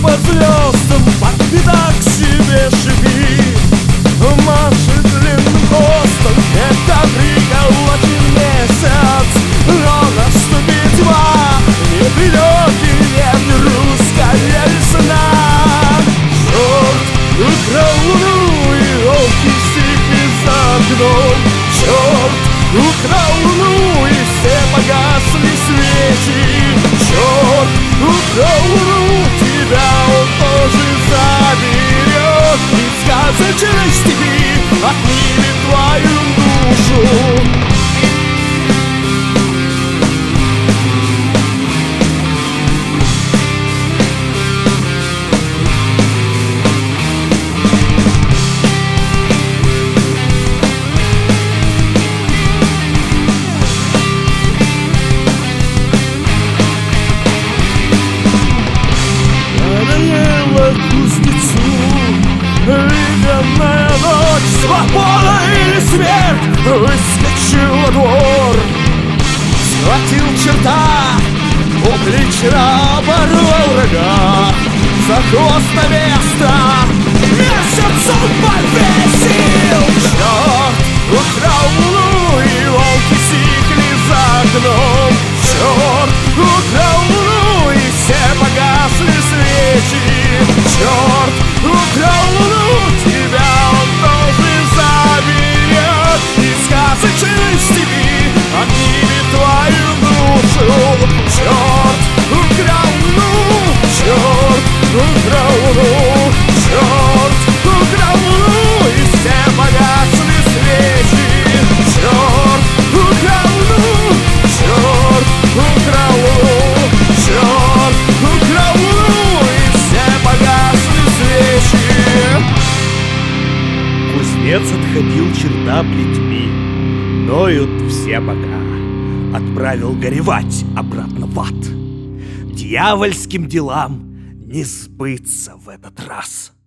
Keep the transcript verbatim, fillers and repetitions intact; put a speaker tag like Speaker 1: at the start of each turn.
Speaker 1: по звездам, по пятак себе шиби. Машет длинным хвостом, это приколочен месяц. Но наступит тьма, не придет и не русская весна. Черт украл луну, и волки стихли за окном. Черт украл луну, и все погасли свечи. Черт украл луну, тебя он тоже заберет. И сказочной степи отнимет твою душу. Ледяная ночь, свобода или смерть, выскочил во двор. Схватил черта, уплечно оборвал рога. За хвост на место месяц он повесил. Черт украл луну, и волки стихли за окном. Черт украл луну, и все погасли свечи. Черт украл луну, тебя он тоже заберет. И сказочной степи отнимет твою душу. Черт украл луну, черт украл луну, черт украл луну, и все погасли свечи. Черт украл луну, черт украл луну, черт украл луну, и все погасли свечи.
Speaker 2: Кузнец отходил черта плетьми, ноют все бока. Отправил горевать обратно в ад. Дьявольским делам не сбыться в этот раз.